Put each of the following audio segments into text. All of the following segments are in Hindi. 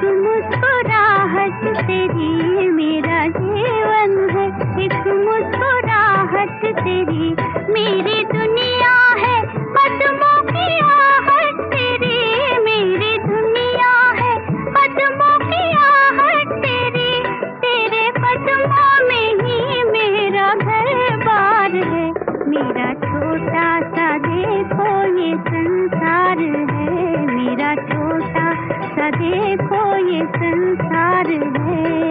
मुस्कुराहट तेरी मेरा जीवन है, एक मुस्कुराहट तेरी मेरी दुनिया है। कदमों की आहट तेरी मेरी दुनिया है, कदमों की आहट तेरी, तेरे कदमों में ही मेरा घर बार है। मेरा छोटा सा देखो ये संसार है, मेरा छोटा सा देखो ये संसार है।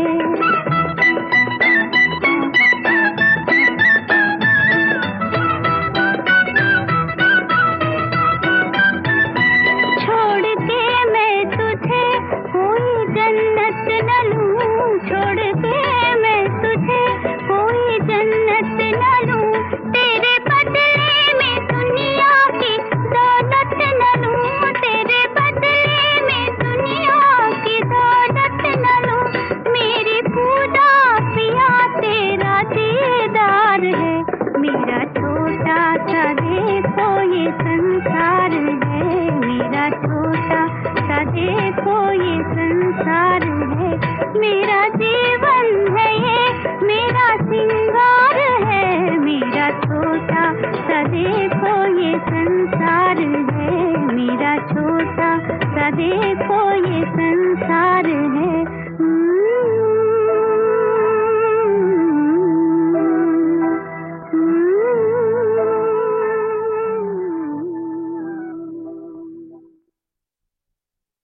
छोड़ के मैं तुझे कोई जन्नत न लूं, छोड़ के मैं तुझे कोई जन्नत न लूं, तेरे बदले में दुनिया की दौलत न लूं, तेरे बदले में दुनिया की दौलत न लूं। मेरी पूजा पिया तेरा दीदार है, मेरा छोटा सा देखो ये संसार है, मेरा छोटा सा देखो ये संसार है। मेरा जीवन है ये मेरा सिंगार है, मेरा छोटा सा देखो ये संसार है, मेरा छोटा सा देखो ये संसार है।